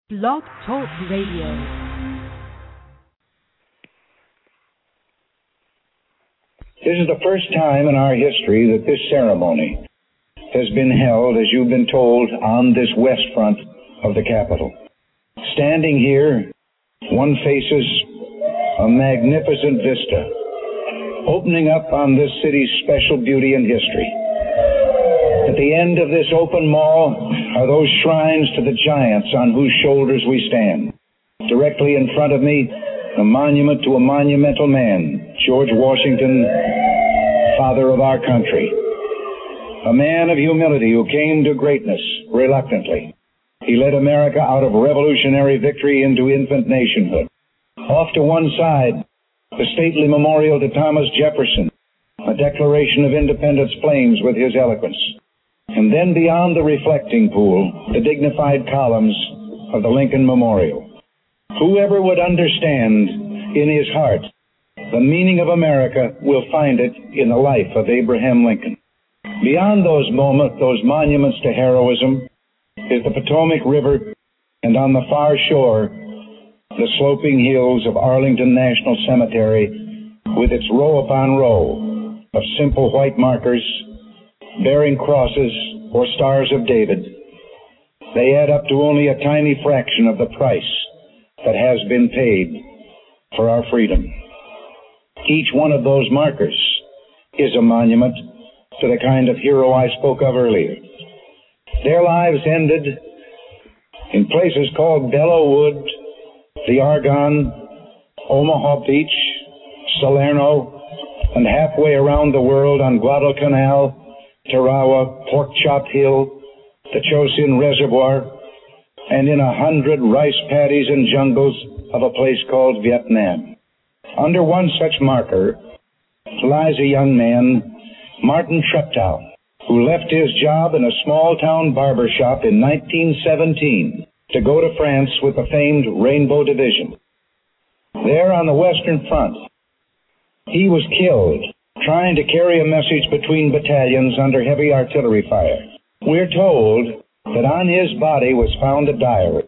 Blog Talk Radio. This is the first time in our history that this ceremony has been held, as you've been told, on this west front of the Capitol. Standing here, one faces a magnificent vista, opening up on this city's special beauty and history. At the end of this open mall are those shrines to the giants on whose shoulders we stand. Directly in front of me, a monument to a monumental man, George Washington, father of our country. A man of humility who came to greatness reluctantly. He led America out of revolutionary victory into infant nationhood. Off to one side, the stately memorial to Thomas Jefferson, a Declaration of Independence flames with his eloquence. And then beyond the reflecting pool, the dignified columns of the Lincoln Memorial. Whoever would understand in his heart the meaning of America will find it in the life of Abraham Lincoln. Beyond those monuments to heroism, is the Potomac River, and on the far shore, the sloping hills of Arlington National Cemetery with its row upon row of simple white markers bearing crosses or stars of David. They add up to only a tiny fraction of the price that has been paid for our freedom. Each one of those markers is a monument to the kind of hero I spoke of earlier. Their lives ended in places called Belleau Wood, the Argonne, Omaha Beach, Salerno, and halfway around the world on Guadalcanal, Tarawa, Pork Chop Hill, the Chosin Reservoir, and in 100 rice paddies and jungles of a place called Vietnam. Under one such marker lies a young man, Martin Treptow, who left his job in a small-town barber shop in 1917 to go to France with the famed Rainbow Division. There on the Western Front, he was killed trying to carry a message between battalions under heavy artillery fire. We're told that on his body was found a diary.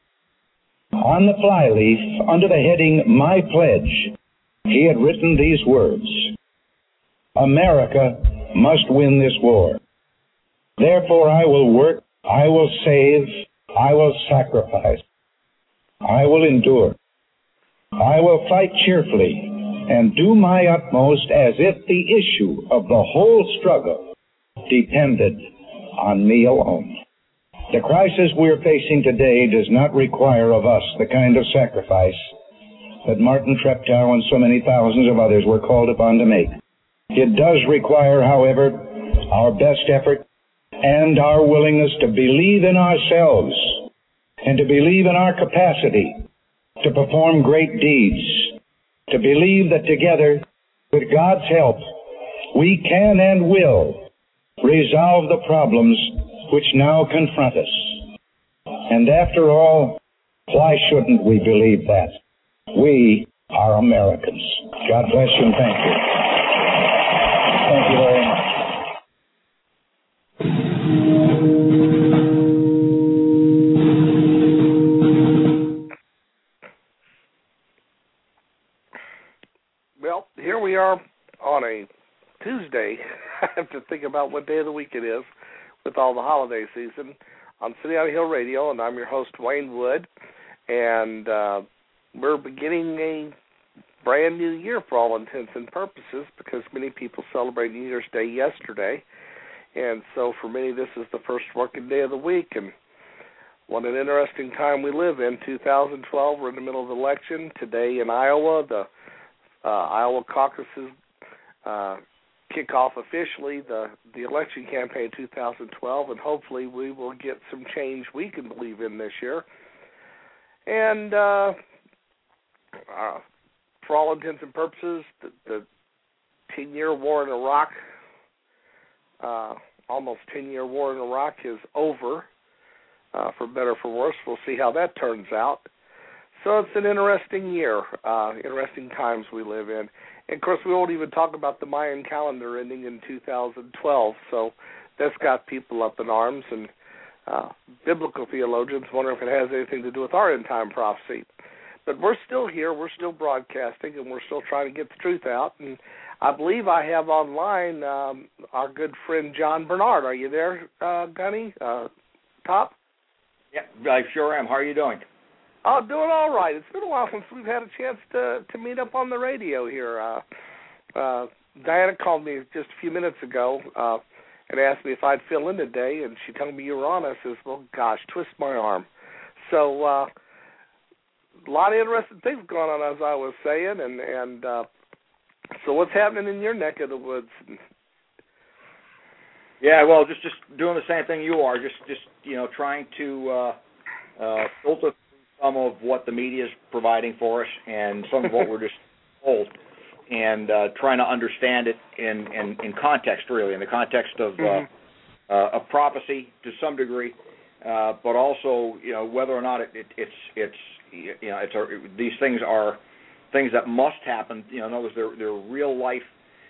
On the flyleaf, under the heading, My Pledge, he had written these words: America must win this war. Therefore I will work, I will save, I will sacrifice, I will endure. I will fight cheerfully and do my utmost as if the issue of the whole struggle depended on me alone. The crisis we're facing today does not require of us the kind of sacrifice that Martin Treptow and so many thousands of others were called upon to make. It does require, however, our best effort and our willingness to believe in ourselves and to believe in our capacity to perform great deeds, to believe that together, with God's help, we can and will resolve the problems which now confront us. And after all, why shouldn't we believe that? We are Americans. God bless you and thank you. Thank you very much. Well, here we are on a Tuesday. I have to think about what day of the week it is with all the holiday season on City on a Hill Radio, and I'm your host, Wayne Wood, and we're beginning a brand new year for all intents and purposes because many people celebrated New Year's Day yesterday, and so for many this is the first working day of the week, and what an interesting time we live in. 2012, we're in the middle of the election. Today in Iowa, the Iowa caucuses kick off officially the election campaign 2012, and hopefully we will get some change we can believe in this year. And for all intents and purposes, the 10-year war in Iraq, almost 10-year war in Iraq is over, for better or for worse. We'll see how that turns out. So it's an interesting year, interesting times we live in. And, of course, we won't even talk about the Mayan calendar ending in 2012, so that's got people up in arms. And biblical theologians wonder if it has anything to do with our end-time prophecy. But we're still here, we're still broadcasting, and we're still trying to get the truth out. And I believe I have online our good friend John Bernard. Are you there, Gunny? Top? Yeah, I sure am. How are you doing? Oh, doing all right. It's been a while since we've had a chance to meet up on the radio here. Diana called me just a few minutes ago and asked me if I'd fill in today, and she told me you were on. I says, well, gosh, twist my arm. So a lot of interesting things going on, as I was saying, and so what's happening in your neck of the woods? Yeah, well, just doing the same thing you are, just trying to filter some of what the media is providing for us and some of what we're just told, and trying to understand it in context, really, in the context of prophecy to some degree, but also whether or not these things are things that must happen. In other words, they're real life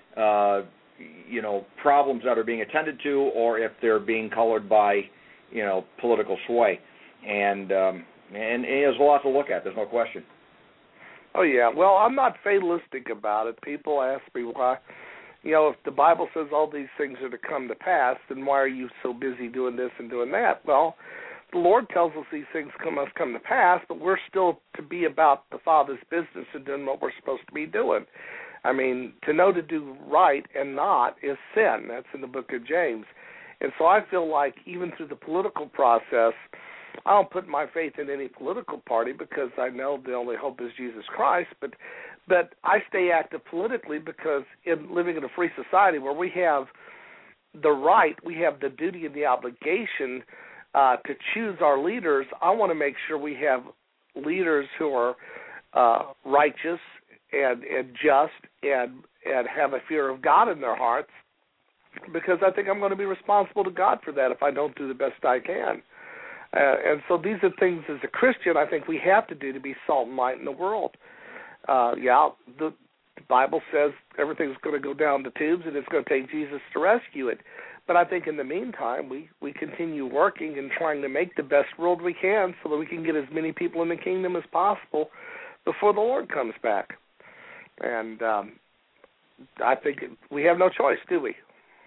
problems that are being attended to, or if they're being colored by political sway, and there's a lot to look at. There's no question. Oh yeah, well, I'm not fatalistic about it. People ask me why, if the Bible says all these things are to come to pass, then why are you so busy doing this and doing that? Well, the Lord tells us these things must come to pass, but we're still to be about the Father's business and doing what we're supposed to be doing. I mean, to know to do right and not is sin. That's in the book of James. And so I feel like even through the political process, I don't put my faith in any political party because I know the only hope is Jesus Christ, but I stay active politically because in living in a free society where we have the right, we have the duty and the obligation to choose our leaders, I want to make sure we have leaders who are righteous and just and have a fear of God in their hearts, because I think I'm going to be responsible to God for that if I don't do the best I can. And so these are things as a Christian I think we have to do to be salt and light in the world. The Bible says everything's going to go down the tubes and it's going to take Jesus to rescue it. But I think in the meantime, we continue working and trying to make the best world we can so that we can get as many people in the kingdom as possible before the Lord comes back. And I think we have no choice, do we?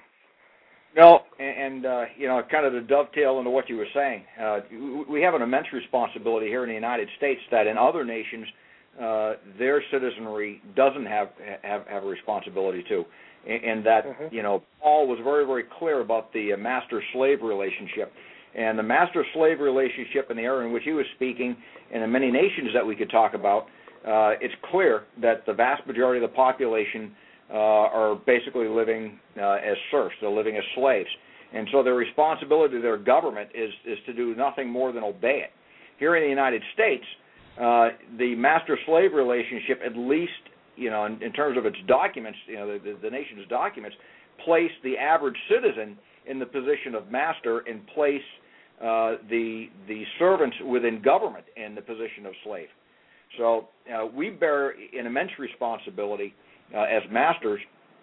No, and kind of to dovetail into what you were saying, we have an immense responsibility here in the United States that in other nations their citizenry doesn't have a responsibility to, and that Paul was very, very clear about the master-slave relationship, and the master-slave relationship in the area in which he was speaking, and in many nations that we could talk about, it's clear that the vast majority of the population are basically living as serfs. They're living as slaves. And so their responsibility to their government is to do nothing more than obey it. Here in the United States, the master-slave relationship, at least in terms of its documents, the nation's documents, place the average citizen in the position of master and place the servants within government in the position of slave. So we bear an immense responsibility as masters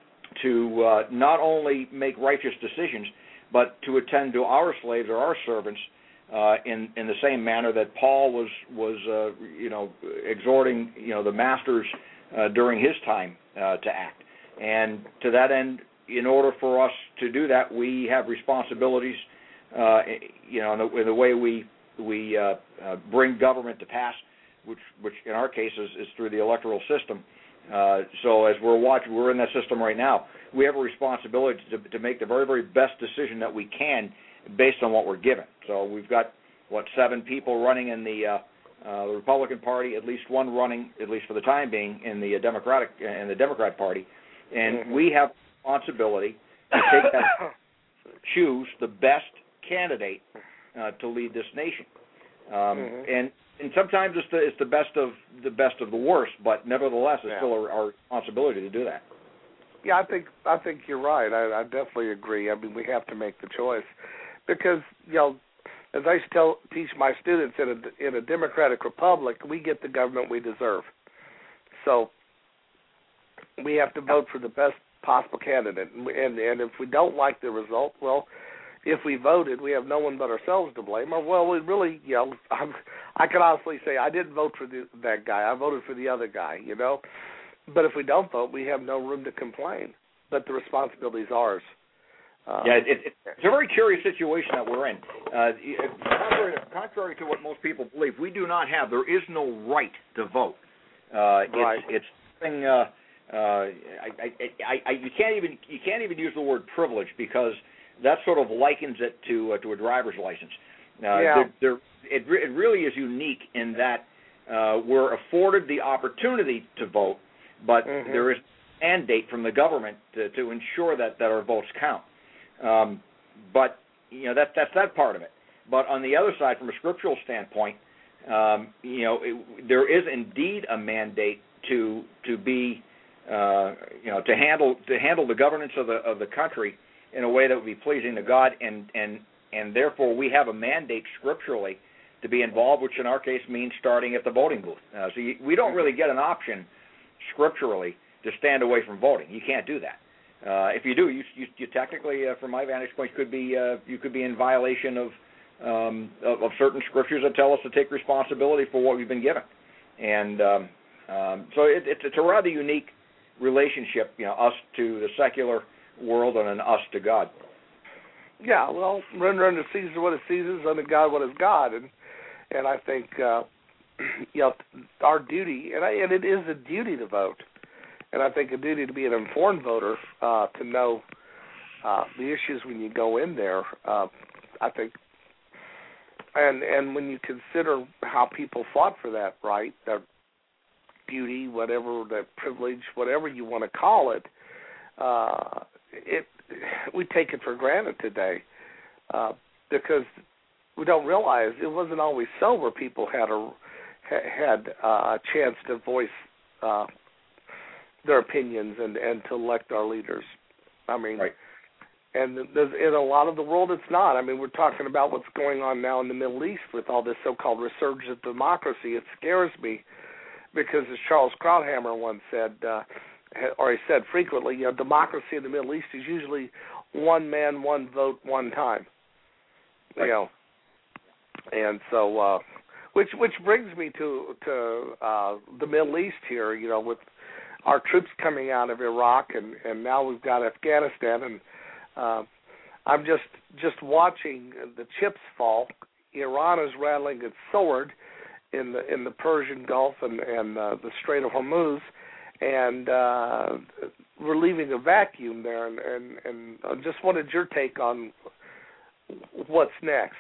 to not only make righteous decisions, but to attend to our slaves or our servants in the same manner that Paul was exhorting the masters during his time to act. And to that end, in order for us to do that, we have responsibilities in the way we bring government to pass, which in our case is through the electoral system. So as we're in that system right now. We have a responsibility to make the very, very best decision that we can based on what we're given. So we've got 7 people running in the Republican Party, at least one running, at least for the time being, in the Democrat Party, and we have a responsibility to take that, choose the best candidate to lead this nation, and sometimes it's the best of the worst, but nevertheless, it's still our responsibility to do that. Yeah, I think you're right. I definitely agree. I mean, we have to make the choice because as I used to teach my students, in a democratic republic, we get the government we deserve. So we have to vote for the best possible candidate, and if we don't like the result, well, if we voted, we have no one but ourselves to blame. Or, well, we really, I can honestly say I didn't vote for that guy. I voted for the other guy, But if we don't vote, we have no room to complain. But the responsibility is ours. It's a very curious situation that we're in. Contrary to what most people believe, there is no right to vote. Right. It's something. You can't even use the word privilege, because that sort of likens it to a driver's license. It really is unique in that we're afforded the opportunity to vote, but there is a mandate from the government to ensure that our votes count. But that's that part of it. But on the other side, from a scriptural standpoint, there is indeed a mandate to handle the governance of the country in a way that would be pleasing to God, and therefore we have a mandate scripturally to be involved, which in our case means starting at the voting booth. We don't really get an option scripturally to stand away from voting. You can't do that. If you do, you technically, from my vantage point, you could be in violation of certain scriptures that tell us to take responsibility for what we've been given, and so it's a rather unique relationship, us to the secular world and then us to God. Yeah, well, render unto Caesar what is Caesar's, unto God what is God, and I think our duty, and it is a duty to vote. And I think a duty to be an informed voter, to know the issues when you go in there. I think, and when you consider how people fought for that right, their duty, whatever, the privilege, whatever you want to call it, we take it for granted today, because we don't realize it wasn't always so, where people had a chance to voice their opinions and to elect our leaders. I mean, right. And in a lot of the world, it's not. I mean, we're talking about what's going on now in the Middle East with all this so-called resurgence of democracy. It scares me, because as Charles Krauthammer once said, or he said frequently, democracy in the Middle East is usually one man, one vote, one time. Right. And so, which brings me to the Middle East here, with our troops coming out of Iraq, and now we've got Afghanistan, and I'm just watching the chips fall. Iran is rattling its sword in the Persian Gulf and the Strait of Hormuz, and relieving a vacuum there. And I just wanted your take on what's next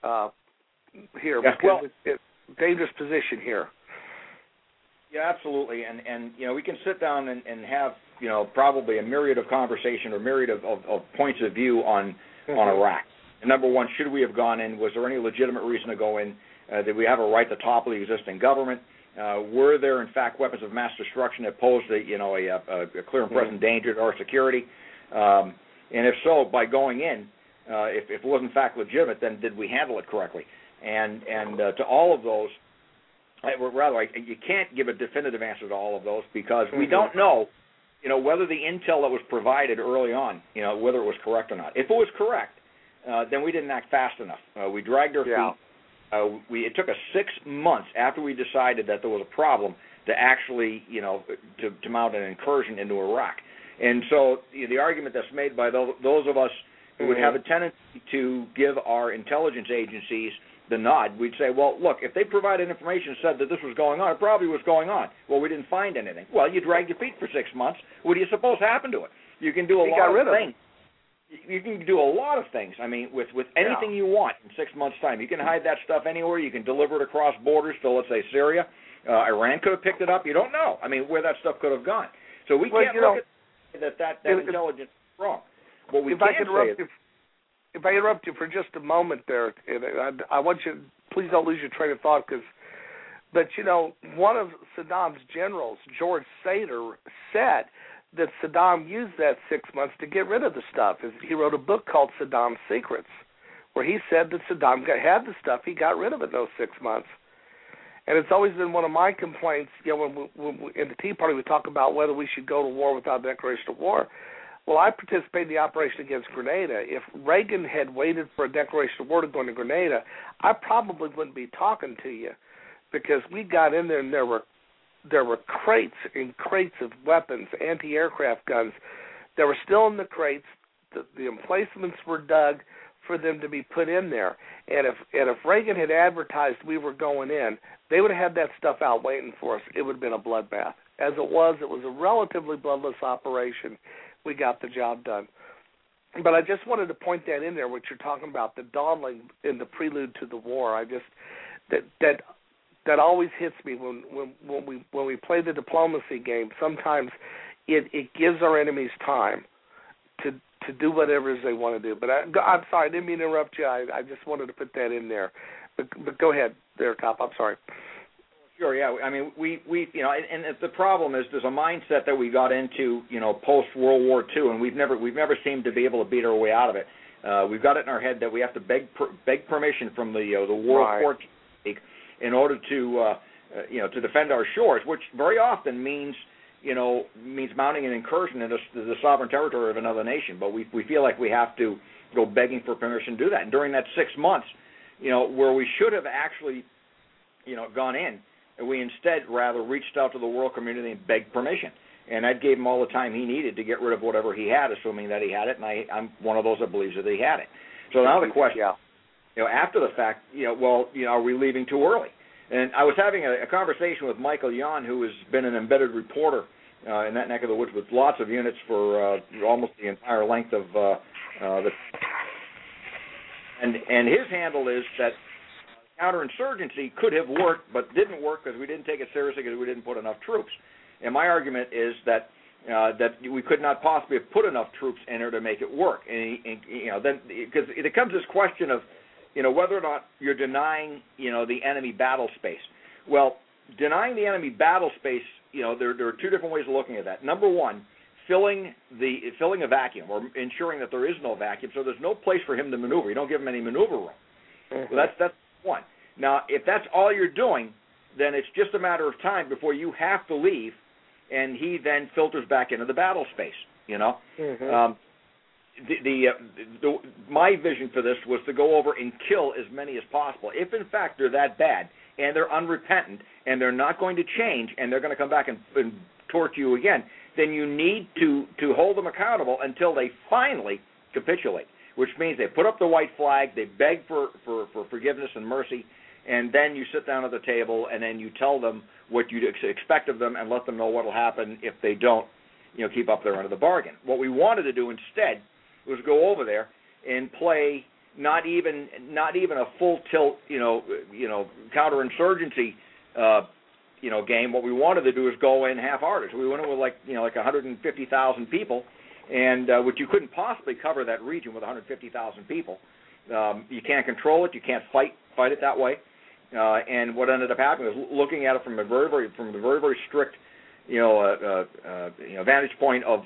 here, because it's a dangerous position here. Yeah, absolutely, and we can sit down and have probably a myriad of conversation or myriad of points of view on Iraq. And number one, should we have gone in? Was there any legitimate reason to go in? Did we have a right to topple the existing government? Were there in fact weapons of mass destruction that posed a clear and present danger to our security? And if so, by going in, if it was in fact legitimate, then did we handle it correctly? And to all of those. You can't give a definitive answer to all of those, because we don't know, whether the intel that was provided early on, whether it was correct or not. If it was correct, then we didn't act fast enough. We dragged our feet. It took us 6 months after we decided that there was a problem to actually, to mount an incursion into Iraq. And so the argument that's made by those of us who would have a tendency to give our intelligence agencies the nod, we'd say, well, look, if they provided information and said that this was going on, it probably was going on. Well, we didn't find anything. Well, you dragged your feet for 6 months. What do you suppose happened to it? You can do a lot of things. You can do a lot of things. I mean, with anything you want in 6 months' time. You can hide that stuff anywhere. You can deliver it across borders to, let's say, Syria. Iran could have picked it up. You don't know. I mean, where that stuff could have gone. So we can't look at that intelligence is wrong. What we can say is... If I interrupt you for just a moment there, I want you, please don't lose your train of thought, but one of Saddam's generals, George Sater, said that Saddam used that 6 months to get rid of the stuff. He wrote a book called Saddam's Secrets, where he said that Saddam had the stuff, he got rid of it in those 6 months. And it's always been one of my complaints, when in the Tea Party we talk about whether we should go to war without a declaration of war. Well, I participated in the operation against Grenada. If Reagan had waited for a declaration of war to go into Grenada, I probably wouldn't be talking to you, because we got in there and there were crates and crates of weapons, anti-aircraft guns that were still in the crates. The emplacements were dug for them to be put in there. And if Reagan had advertised we were going in, they would have had that stuff out waiting for us. It would have been a bloodbath. As it was a relatively bloodless operation. We got the job done. But I just wanted to point that in there, what you're talking about, the dawdling in the prelude to the war. That always hits me when we play the diplomacy game. Sometimes it gives our enemies time to do whatever it is they want to do. But I'm sorry, I didn't mean to interrupt you. I just wanted to put that in there. But go ahead there, Cop. I'm sorry. Sure, yeah. I mean, we and the problem is there's a mindset that we got into, post World War II, and we've never seemed to be able to beat our way out of it. We've got it in our head that we have to beg permission from the World Court in order to defend our shores, which very often means mounting an incursion into the sovereign territory of another nation. But we feel like we have to go begging for permission to do that. And during that 6 months, where we should have actually, gone in, we instead rather reached out to the world community and begged permission. And that gave him all the time he needed to get rid of whatever he had, assuming that he had it. And I'm one of those that believes that he had it. So now the question, after the fact, are we leaving too early? And I was having a conversation with Michael Yon, who has been an embedded reporter in that neck of the woods with lots of units for almost the entire length of and his handle is that counterinsurgency could have worked, but didn't work because we didn't take it seriously because we didn't put enough troops. And my argument is that we could not possibly have put enough troops in there to make it work. And then because it comes this question of whether or not you're denying the enemy battle space. Well, denying the enemy battle space, there are two different ways of looking at that. Number one, filling a vacuum or ensuring that there is no vacuum, so there's no place for him to maneuver. You don't give him any maneuver room. Mm-hmm. Well, that's one. Now, if that's all you're doing, then it's just a matter of time before you have to leave, and he then filters back into the battle space. Mm-hmm. My vision for this was to go over and kill as many as possible. If in fact they're that bad and they're unrepentant and they're not going to change and they're going to come back and torture you again, then you need to hold them accountable until they finally capitulate, which means they put up the white flag, they beg for forgiveness and mercy, and then you sit down at the table and then you tell them what you expect of them and let them know what will happen if they don't keep up their end of the bargain. What we wanted to do instead was go over there and play not even a full tilt counterinsurgency game. What we wanted to do is go in half-hearted. So we went in with like 150,000 people, and which you couldn't possibly cover that region with 150,000 people. You can't control it. You can't fight it that way. And what ended up happening was looking at it from a very very strict vantage point of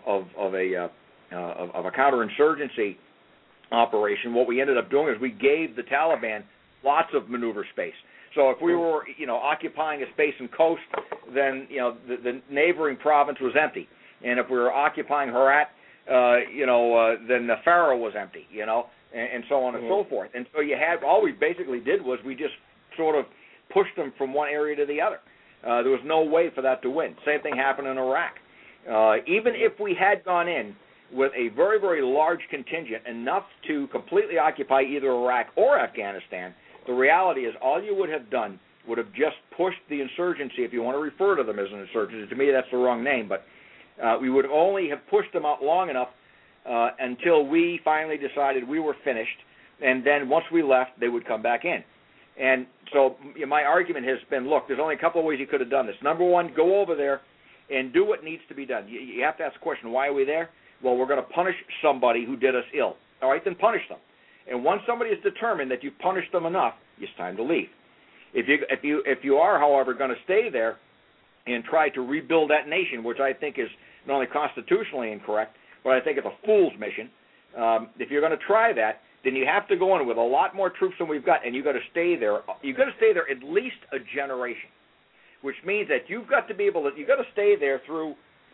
a counterinsurgency operation. What we ended up doing is we gave the Taliban lots of maneuver space. So if we were occupying a space and coast, then the neighboring province was empty, and if we were occupying Herat, then the Farah was empty, and so on and so forth. And so all we basically did was we just sort of pushed them from one area to the other. There was no way for that to win. Same thing happened in Iraq. Even if we had gone in with a very, very large contingent, enough to completely occupy either Iraq or Afghanistan, the reality is all you would have done would have just pushed the insurgency, if you want to refer to them as an insurgency. To me, that's the wrong name, but we would only have pushed them out long enough until we finally decided we were finished, and then once we left, they would come back in. And so my argument has been, look, there's only a couple of ways you could have done this. Number one, go over there and do what needs to be done. You have to ask the question, why are we there? Well, we're going to punish somebody who did us ill. All right, then punish them. And once somebody is determined that you've punished them enough, it's time to leave. If you are, however, going to stay there and try to rebuild that nation, which I think is not only constitutionally incorrect, but I think it's a fool's mission, if you're going to try that, then you have to go in with a lot more troops than we've got, and you've got to stay there. You've got to stay there at least a generation, which means that you've got to stay there through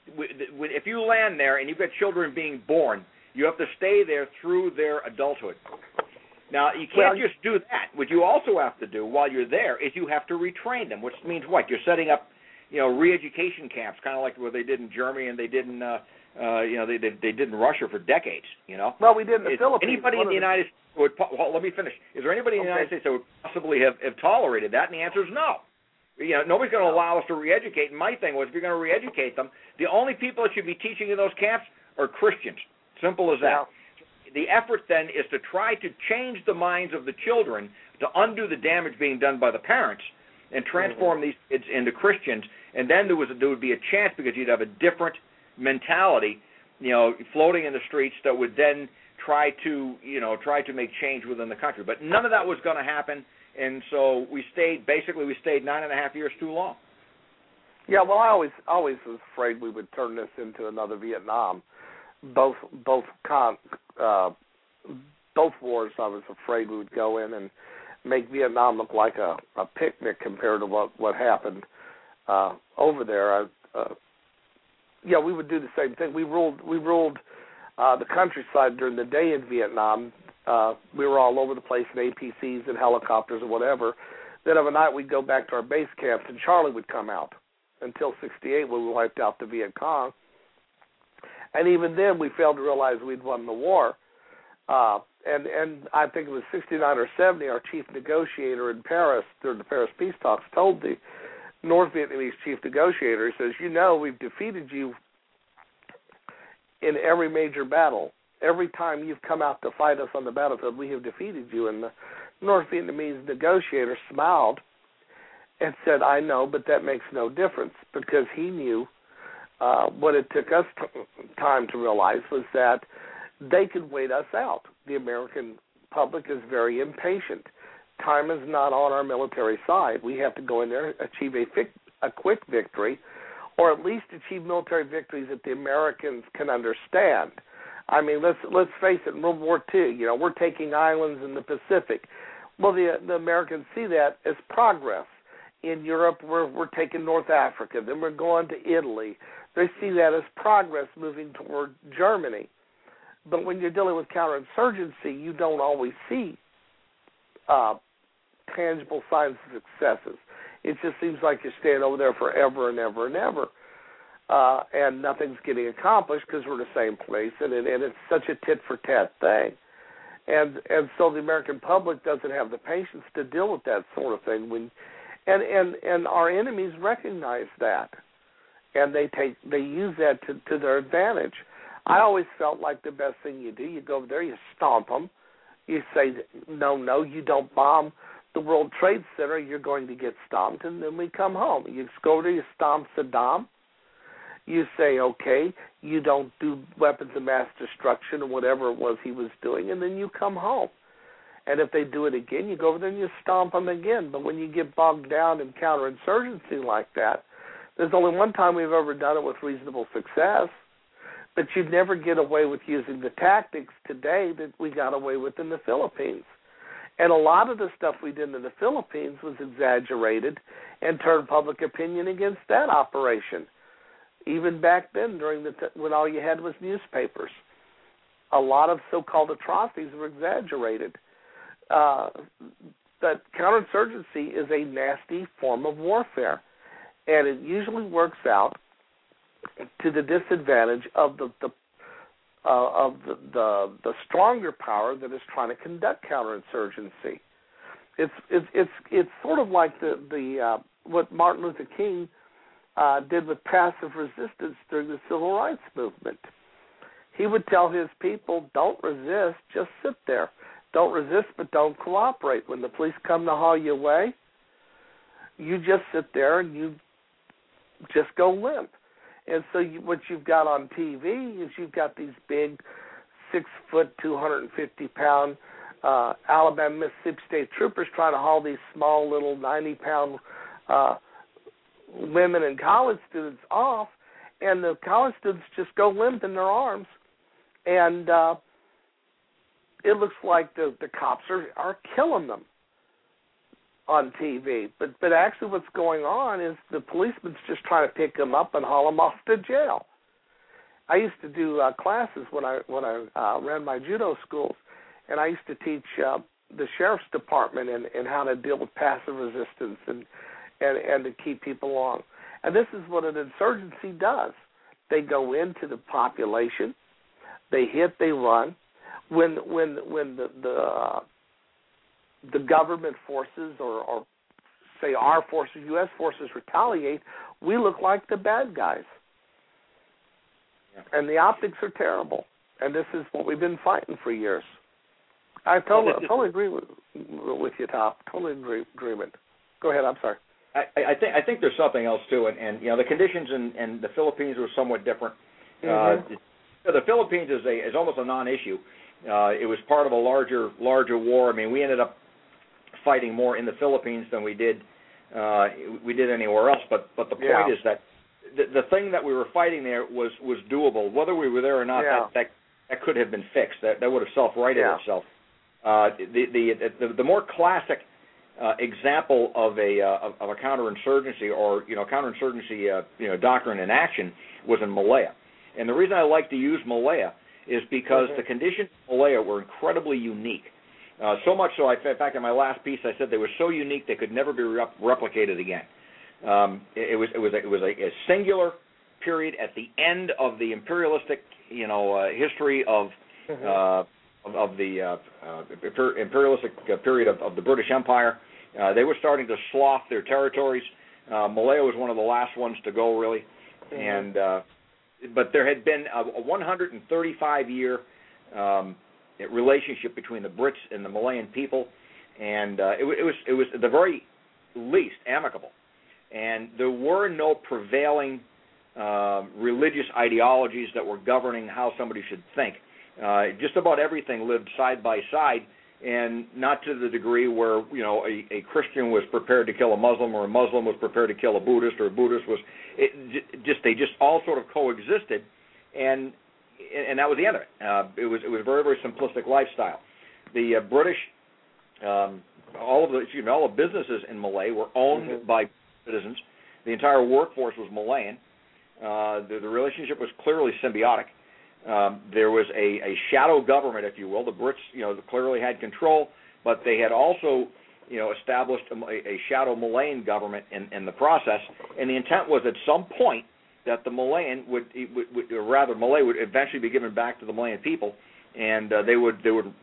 if you land there and you've got children being born, you have to stay there through their adulthood. Now, you can't just do that. What you also have to do while you're there is you have to retrain them, which means what? You're setting up, re-education camps, kind of like what they did in Germany and they did in, they did in Russia for decades. Well, we did in the Philippines. Anybody in the United States would? Well, let me finish. Is there anybody in the United States that would possibly have tolerated that? And the answer is no. Nobody's going to allow us to re-educate. And my thing was, if you're going to re-educate them, the only people that should be teaching in those camps are Christians. Simple as that. The effort then is to try to change the minds of the children to undo the damage being done by the parents and transform these kids into Christians. And then there would be a chance, because you'd have a different mentality, floating in the streets that would then try to make change within the country. But none of that was going to happen, and so we stayed 9.5 years too long. Yeah, well, I always was afraid we would turn this into another Vietnam. Both wars, I was afraid we would go in and make Vietnam look like a picnic compared to what happened over there. We would do the same thing. We ruled the countryside during the day in Vietnam. We were all over the place in APCs and helicopters or whatever. Then of a night we'd go back to our base camps and Charlie would come out until 1968 when we wiped out the Viet Cong. And even then we failed to realize we'd won the war. And I think it was 1969 or 1970, our chief negotiator in Paris during the Paris peace talks told the North Vietnamese chief negotiator, he says, we've defeated you in every major battle. Every time you've come out to fight us on the battlefield, we have defeated you. And the North Vietnamese negotiator smiled and said, I know, but that makes no difference, because he knew what it took us time to realize was that they could wait us out. The American public is very impatient. Time is not on our military side. We have to go in there, achieve a quick victory, or at least achieve military victories that the Americans can understand. I mean, let's face it. In World War II, we're taking islands in the Pacific. Well, the Americans see that as progress. In Europe, we're taking North Africa. Then we're going to Italy. They see that as progress moving toward Germany. But when you're dealing with counterinsurgency, you don't always see tangible signs of successes. It just seems like you're staying over there forever and ever and ever, and nothing's getting accomplished because we're in the same place, and it's such a tit-for-tat thing. And so the American public doesn't have the patience to deal with that sort of thing. And our enemies recognize that, and they use that to their advantage. I always felt like the best thing you do, you go over there, you stomp them, you say, no, you don't bomb the World Trade Center, you're going to get stomped, and then we come home. You go over there, you stomp Saddam, you say, okay, you don't do weapons of mass destruction or whatever it was he was doing, and then you come home. And if they do it again, you go over there and you stomp them again. But when you get bogged down in counterinsurgency like that, there's only one time we've ever done it with reasonable success. But you'd never get away with using the tactics today that we got away with in the Philippines. And a lot of the stuff we did in the Philippines was exaggerated and turned public opinion against that operation. Even back then, when all you had was newspapers, a lot of so-called atrocities were exaggerated. That counterinsurgency is a nasty form of warfare, and it usually works out to the disadvantage of the stronger power that is trying to conduct counterinsurgency. It's sort of like the what Martin Luther King did with passive resistance during the Civil Rights Movement. He would tell his people, don't resist, just sit there. Don't resist, but don't cooperate. When the police come to haul you away, you just sit there and you just go limp. And so what you've got on TV is you've got these big 6-foot, 250-pound Alabama, Mississippi State troopers trying to haul these small little 90-pound women and college students off, and the college students just go limp in their arms, and it looks like the cops are killing them on TV. But actually what's going on is the policeman's just trying to pick them up and haul them off to jail. I used to do classes when I ran my judo schools, and I used to teach the sheriff's department and how to deal with passive resistance and to keep people on. And this is what an insurgency does. They go into the population, they hit, they run. When the government forces or say our forces, U.S. forces retaliate, we look like the bad guys. Yeah. And the optics are terrible. And this is what we've been fighting for years. I totally agree with you, Tom. Totally agreement. Go ahead. I'm sorry. I think there's something else too, and the conditions in the Philippines were somewhat different. Mm-hmm. The Philippines is almost a non-issue. It was part of a larger war. I mean, we ended up fighting more in the Philippines than we did anywhere else. But the point is that the thing that we were fighting there was doable. Whether we were there or not, that could have been fixed. That would have self-righted itself. The more classic example of a counterinsurgency or counterinsurgency doctrine in action was in Malaya, and the reason I like to use Malaya is because the conditions in Malaya were incredibly unique. So much so, in fact, in my last piece, I said they were so unique they could never be replicated again. It was a singular period at the end of the imperialistic history of the imperialistic period of the British Empire. They were starting to slough their territories. Malaya was one of the last ones to go, really. And but there had been a 135-year relationship between the Brits and the Malayan people, and it was at the very least amicable. And there were no prevailing religious ideologies that were governing how somebody should think. Just about everything lived side by side, and not to the degree where a Christian was prepared to kill a Muslim, or a Muslim was prepared to kill a Buddhist, or a Buddhist was they just all sort of coexisted, and that was the end of it. It was a very, very simplistic lifestyle. The British, all the businesses in Malay were owned by citizens. The entire workforce was Malayan. The relationship was clearly symbiotic. There was a shadow government, if you will. The Brits, clearly had control, but they had also, established a shadow Malayan government in the process. And the intent was at some point that the Malayan Malay would eventually be given back to the Malayan people, and they would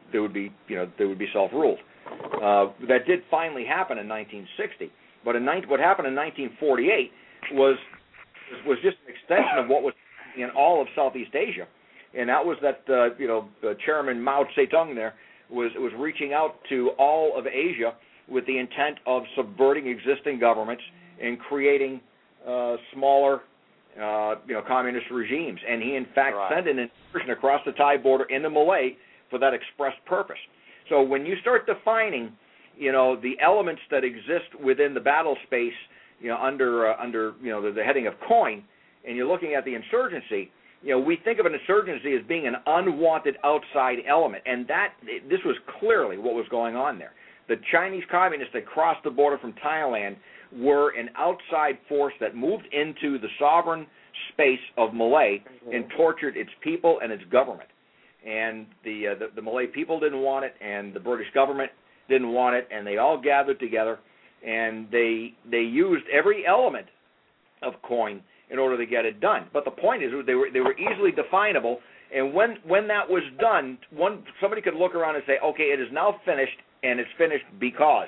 be self-ruled. That did finally happen in 1960. But what happened in 1948 was just an extension of what was in all of Southeast Asia. And that was that Chairman Mao Zedong there was reaching out to all of Asia with the intent of subverting existing governments and creating smaller communist regimes. And he in fact sent an incursion across the Thai border into Malay for that express purpose. So when you start defining the elements that exist within the battle space under the heading of COIN, and you're looking at the insurgency, we think of an insurgency as being an unwanted outside element, and this was clearly what was going on there. The Chinese communists that crossed the border from Thailand were an outside force that moved into the sovereign space of Malay and tortured its people and its government. And the Malay people didn't want it, and the British government didn't want it, and they all gathered together, and they used every element of COIN in order to get it done. But the point is, they were easily definable, and when that was done, somebody could look around and say, okay, it is now finished, and it's finished because,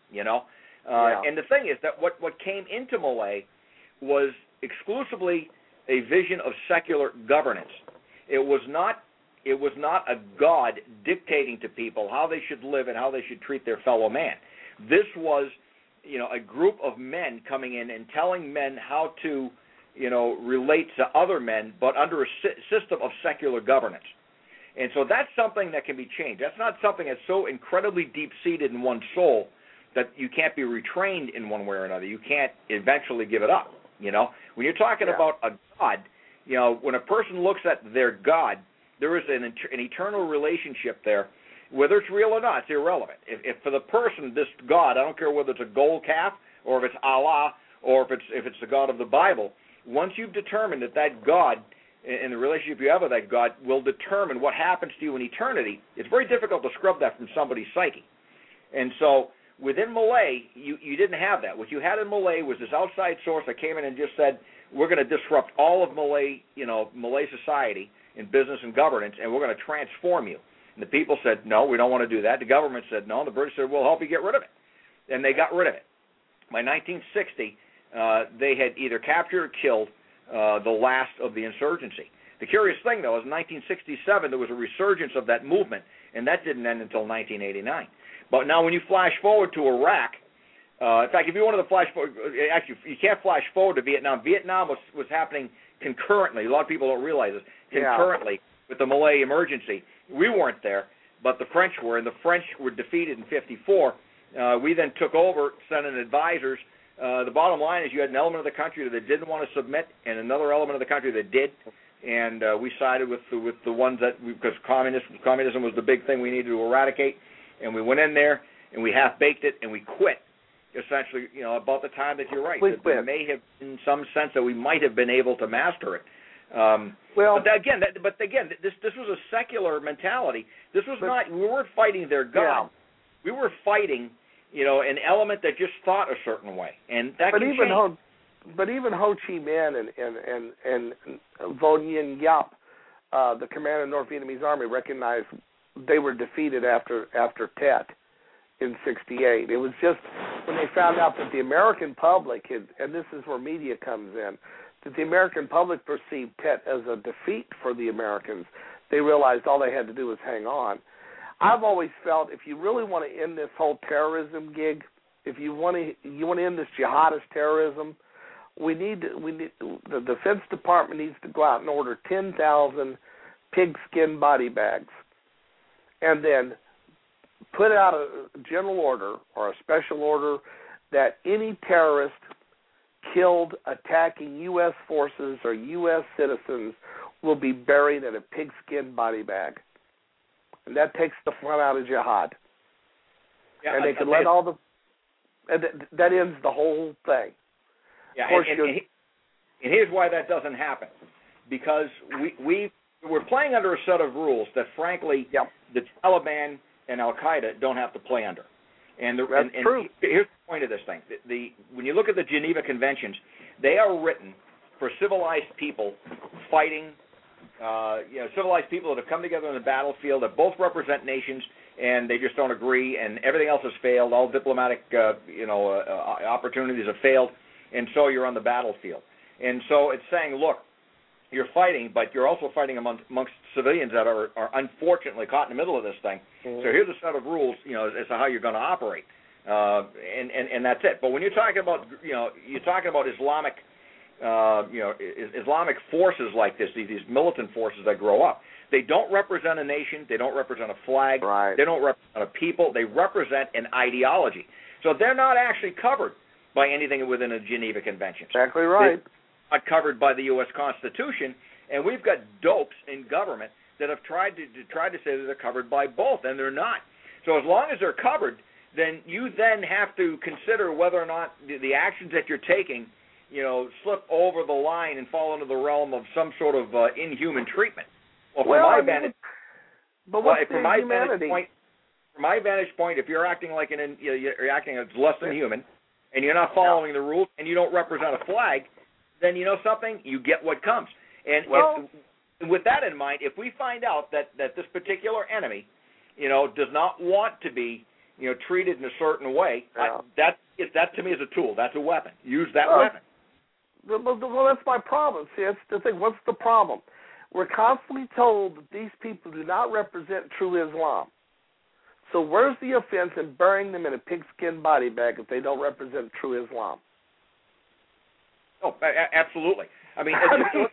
And the thing is that what came into Malay was exclusively a vision of secular governance. It was not a god dictating to people how they should live and how they should treat their fellow man. This was, a group of men coming in and telling men how to, relate to other men, but under a system of secular governance. And so that's something that can be changed. That's not something that's so incredibly deep-seated in one's soul that you can't be retrained in one way or another. You can't eventually give it up, When you're talking about a god, when a person looks at their god, there is an eternal relationship there. Whether it's real or not, it's irrelevant. If for the person, this God, I don't care whether it's a gold calf or if it's Allah or if it's the God of the Bible, once you've determined that God and the relationship you have with that God will determine what happens to you in eternity. It's very difficult to scrub that from somebody's psyche. And so within Malay, you didn't have that. What you had in Malay was this outside source that came in and just said, we're going to disrupt all of Malay society in business and governance, and we're going to transform you. And the people said, no, we don't want to do that. The government said, no. The British said, we'll help you get rid of it. And they got rid of it. By 1960, they had either captured or killed the last of the insurgency. The curious thing, though, is in 1967 there was a resurgence of that movement, and that didn't end until 1989. But now when you flash forward to Iraq, in fact, if you wanted to flash forward, actually, you can't flash forward to Vietnam. Vietnam was happening concurrently. A lot of people don't realize this. Concurrently with the Malay emergency. We weren't there, but the French were, and the French were defeated in 1954. We then took over, sent in advisors. The bottom line is you had an element of the country that didn't want to submit and another element of the country that did, and we sided with the ones that, because communism was the big thing we needed to eradicate, and we went in there and we half-baked it and we quit, essentially, about the time that you're right. That there may have been some sense that we might have been able to master it. But again, this was a secular mentality. This was not, we weren't fighting their God. Yeah. We were fighting an element that just thought a certain way, and that can change. But even Ho Chi Minh and Vo Nguyen Giap, the commander of the North Vietnamese Army, recognized they were defeated after Tet in '68. It was just when they found out that the American public had, and this is where media comes in, that the American public perceived Tet as a defeat for the Americans, they realized all they had to do was hang on. I've always felt if you really want to end this whole terrorism gig, if you want to end this jihadist terrorism, the Defense Department needs to go out and order 10,000 pigskin body bags, and then put out a general order or a special order that any terrorist killed attacking U.S. forces or U.S. citizens will be buried in a pigskin body bag. And that takes the fun out of jihad. Yeah, and they can let all the... And that ends the whole thing. Yeah, and here's why that doesn't happen. Because we're playing under a set of rules that, frankly, the Taliban and Al-Qaeda don't have to play under. And that's true. Here's the point of this thing. When you look at the Geneva Conventions, they are written for civilized people fighting, civilized people that have come together on the battlefield that both represent nations and they just don't agree, and everything else has failed. All diplomatic, opportunities have failed, and so you're on the battlefield. And so it's saying, look, you're fighting, but you're also fighting amongst civilians that are unfortunately caught in the middle of this thing. Mm-hmm. So here's a set of rules, as to how you're going to operate, and that's it. But when you're talking about, Islamic, Islamic forces like this, these militant forces that grow up, they don't represent a nation, they don't represent a flag, right. They don't represent a people, they represent an ideology. So they're not actually covered by anything within the Geneva Convention. Exactly right. They're not covered by the U.S. Constitution, and we've got dopes in government that have tried to say that they're covered by both, and they're not. So as long as they're covered, then you then have to consider whether or not the actions that you're taking, slip over the line and fall into the realm of some sort of inhuman treatment. Well, from my vantage point, if you're acting like you're acting as less than human, and you're not following the rules, and you don't represent a flag, then you know something, you get what comes. And with that in mind, if we find out that this particular enemy, does not want to be, treated in a certain way, that to me is a tool. That's a weapon. Use that weapon. Well, that's my problem. See, that's the thing. What's the problem? We're constantly told that these people do not represent true Islam. So where's the offense in burying them in a pigskin body bag if they don't represent true Islam? Oh, absolutely. I mean,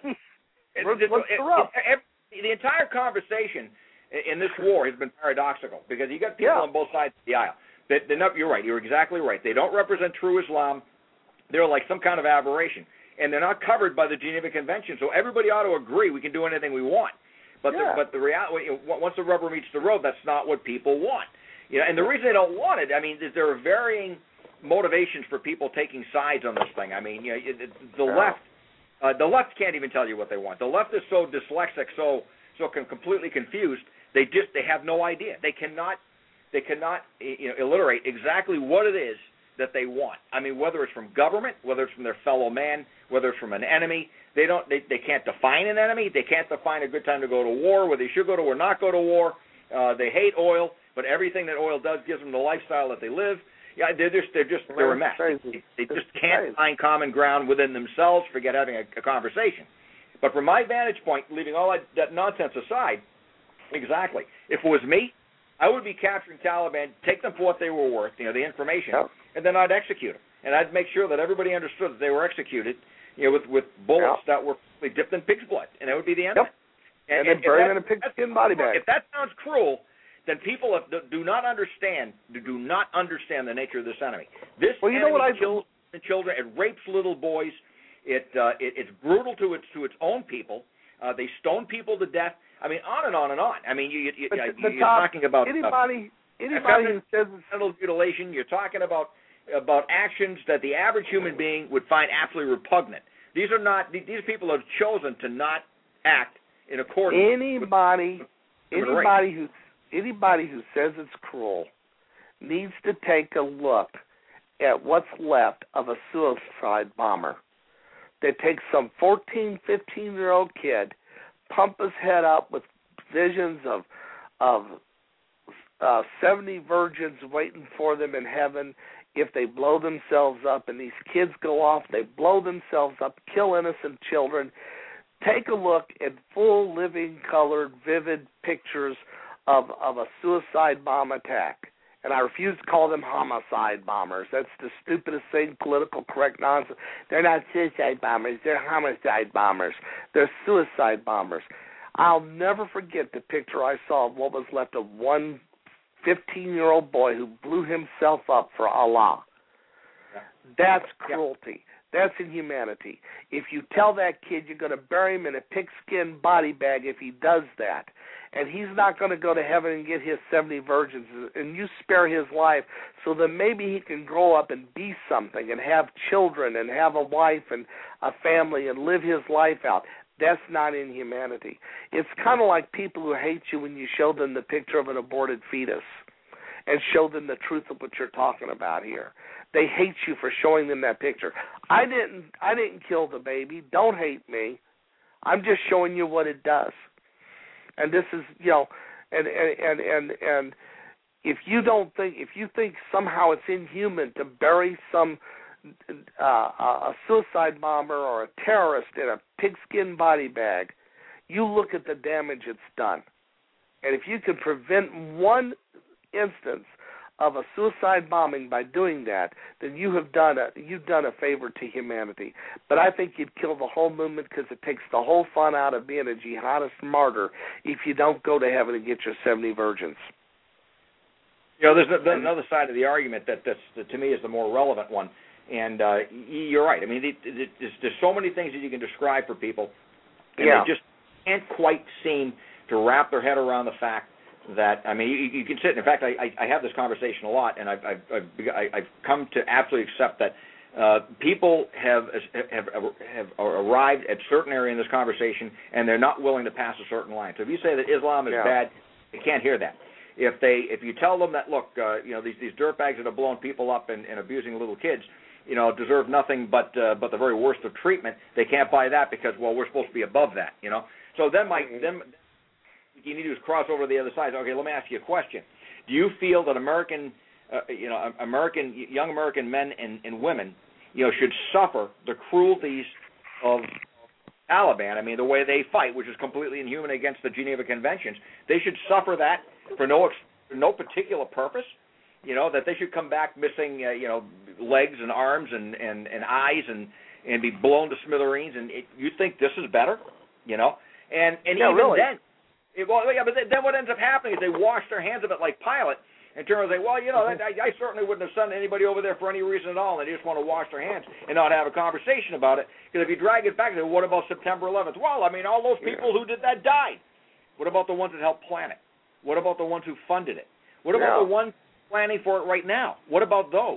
the entire conversation in this war has been paradoxical because you got people on both sides of the aisle. You're right. You're exactly right. They don't represent true Islam. They're like some kind of aberration. And they're not covered by the Geneva Convention, so everybody ought to agree we can do anything we want. But the reality, once the rubber meets the road, that's not what people want. And the reason they don't want it, I mean, there are varying motivations for people taking sides on this thing. I mean, the left The left can't even tell you what they want. The left is so dyslexic, so completely confused. They have no idea. They cannot alliterate exactly what it is that they want. I mean, whether it's from government, whether it's from their fellow man, whether it's from an enemy, they can't define an enemy. They can't define a good time to go to war, whether they should go to or not go to war. They hate oil, but everything that oil does gives them the lifestyle that they live. Yeah, they're a mess. They just can't find common ground within themselves. Forget having a conversation. But from my vantage point, leaving all that nonsense aside, exactly. If it was me, I would be capturing Taliban, take them for what they were worth, the information, and then I'd execute them. And I'd make sure that everybody understood that they were executed, with bullets that were dipped in pig's blood, and that would be the end of it. And then burn them in a pigskin body bag. If that sounds cruel, then people do not understand the nature of this enemy. This enemy kills children, it rapes little boys, it's brutal to its own people. They stone people to death. I mean, on and on and on. I mean, you're talking about anybody who says genital mutilation. You're talking about actions that the average human being would find absolutely repugnant. These people have chosen to not act in accordance. Anybody who says it's cruel needs to take a look at what's left of a suicide bomber that takes some 14, 15-year-old kid, pump his head up with visions of 70 virgins waiting for them in heaven if they blow themselves up, and these kids go off, they blow themselves up, kill innocent children. Take a look at full, living, colored, vivid pictures of a suicide bomb attack. And I refuse to call them homicide bombers. That's the stupidest thing, political correct nonsense. They're not suicide bombers. They're homicide bombers. They're suicide bombers. I'll never forget the picture I saw of what was left of one 15-year-old boy who blew himself up for Allah. That's cruelty. That's inhumanity. If you tell that kid you're going to bury him in a pigskin body bag if he does that, and he's not going to go to heaven and get his 70 virgins, and you spare his life so that maybe he can grow up and be something and have children and have a wife and a family and live his life out, that's not inhumanity. It's kind of like people who hate you when you show them the picture of an aborted fetus and show them the truth of what you're talking about here. They hate you for showing them that picture. I didn't kill the baby. Don't hate me. I'm just showing you what it does. And this is, and if you think somehow it's inhuman to bury some a suicide bomber or a terrorist in a pigskin body bag, you look at the damage it's done. And if you can prevent one instance of a suicide bombing by doing that, then you've done a favor to humanity. But I think you'd kill the whole movement because it takes the whole fun out of being a jihadist martyr if you don't go to heaven and get your 70 virgins. There's another side of the argument that to me is the more relevant one. And you're right. I mean, there's so many things that you can describe for people, and they just can't quite seem to wrap their head around the fact that, I mean, you can sit. In fact, I have this conversation a lot, and I've come to absolutely accept that people have arrived at certain area in this conversation, and they're not willing to pass a certain line. So if you say that Islam is bad, they can't hear that. If you tell them that, look, these dirtbags that are blowing people up and abusing little kids, deserve nothing but the very worst of treatment, they can't buy that because, well, we're supposed to be above that, So then you need to cross over to the other side. Okay, let me ask you a question. Do you feel that young American men and women, should suffer the cruelties of Taliban? I mean, the way they fight, which is completely inhuman against the Geneva Conventions. They should suffer that for no particular purpose. That they should come back missing, legs and arms and eyes and be blown to smithereens. And you think this is better, And even really. But then what ends up happening is they wash their hands of it like Pilate and turn around and say, well, I certainly wouldn't have sent anybody over there for any reason at all, and they just want to wash their hands and not have a conversation about it. Because if you drag it back, what about September 11th? Well, I mean, all those people who did that died. What about the ones that helped plan it? What about the ones who funded it? What about the ones planning for it right now? What about those?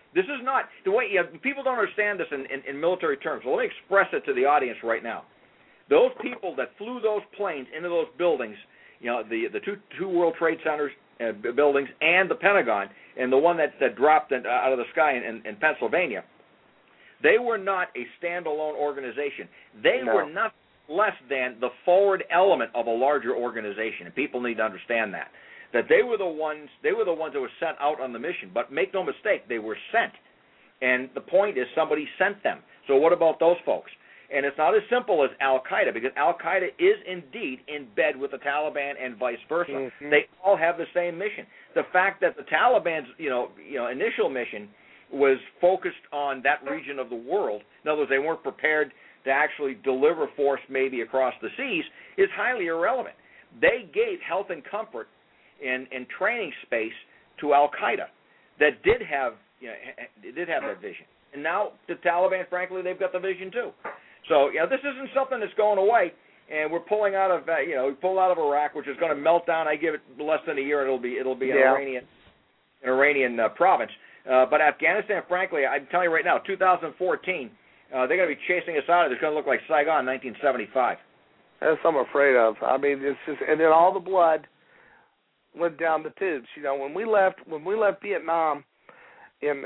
This is not the way people don't understand this in military terms. So let me express it to the audience right now. Those people that flew those planes into those buildings, the two World Trade Centers buildings and the Pentagon, and the one that dropped out of the sky in Pennsylvania, they were not a standalone organization. They were not less than the forward element of a larger organization, and people need to understand that they were the ones that were sent out on the mission. But make no mistake, they were sent, and the point is somebody sent them. So what about those folks? And it's not as simple as Al-Qaeda, because Al-Qaeda is indeed in bed with the Taliban and vice versa. Mm-hmm. They all have the same mission. The fact that the Taliban's initial mission was focused on that region of the world, in other words, they weren't prepared to actually deliver force maybe across the seas, is highly irrelevant. They gave health and comfort and training space to Al-Qaeda that did have that vision. And now the Taliban, frankly, they've got the vision too. So this isn't something that's going away, and we're pulling out of we pulled out of Iraq, which is going to melt down. I give it less than a year, it'll be an Iranian province. But Afghanistan, frankly, I'm telling you right now, 2014, they're going to be chasing us out of it. It's going to look like Saigon, 1975. That's what I'm afraid of. I mean, it's just, and then all the blood went down the tubes. When we left Vietnam in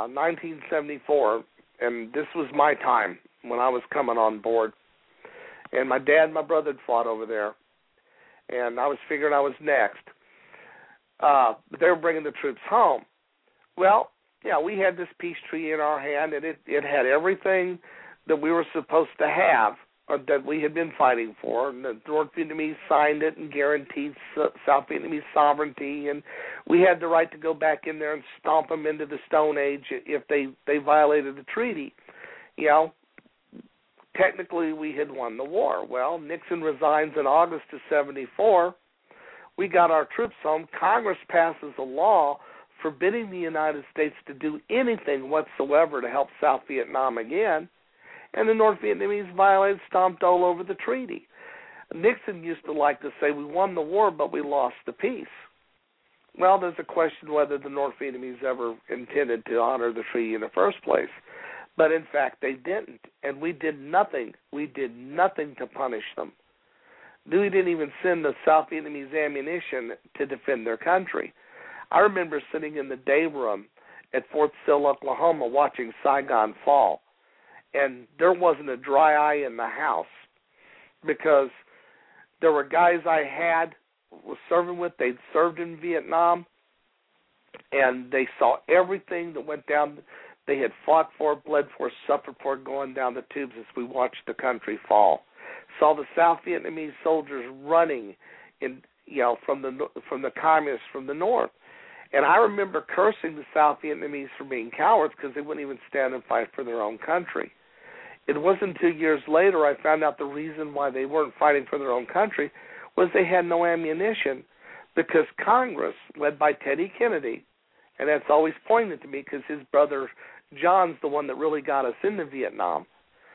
1974, and this was my time when I was coming on board, and my dad and my brother had fought over there, and I was figuring I was next. But they were bringing the troops home. Well, we had this peace treaty in our hand, and it had everything that we were supposed to have, or that we had been fighting for. And the North Vietnamese signed it and guaranteed South Vietnamese sovereignty, and we had the right to go back in there and stomp them into the Stone Age if they violated the treaty. Technically, we had won the war. Well, Nixon resigns in August of 74. We got our troops home. Congress passes a law forbidding the United States to do anything whatsoever to help South Vietnam again, and the North Vietnamese stomped all over the treaty. Nixon used to like to say, we won the war, but we lost the peace. Well, there's a question whether the North Vietnamese ever intended to honor the treaty in the first place. But in fact, they didn't, and we did nothing. We did nothing to punish them. We didn't even send the South Vietnamese ammunition to defend their country. I remember sitting in the day room at Fort Sill, Oklahoma, watching Saigon fall, and there wasn't a dry eye in the house because there were guys I was serving with. They'd served in Vietnam, and they saw everything that went down. They had fought for, bled for, suffered for, going down the tubes as we watched the country fall. Saw the South Vietnamese soldiers running from the communists from the north. And I remember cursing the South Vietnamese for being cowards because they wouldn't even stand and fight for their own country. It wasn't 2 years later I found out the reason why they weren't fighting for their own country was they had no ammunition, because Congress, led by Teddy Kennedy, and that's always pointed to me because his brother John's the one that really got us into Vietnam.